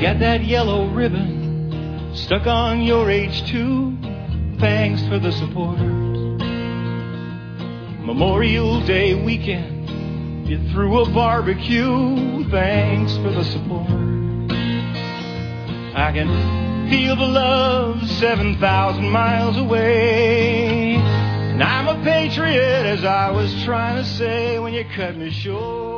got that yellow ribbon stuck on your H2. Thanks for the support. Memorial Day weekend, you threw a barbecue. Thanks for the support. I can feel the love 7,000 miles away. And I'm a patriot, as I was trying to say when you cut me short.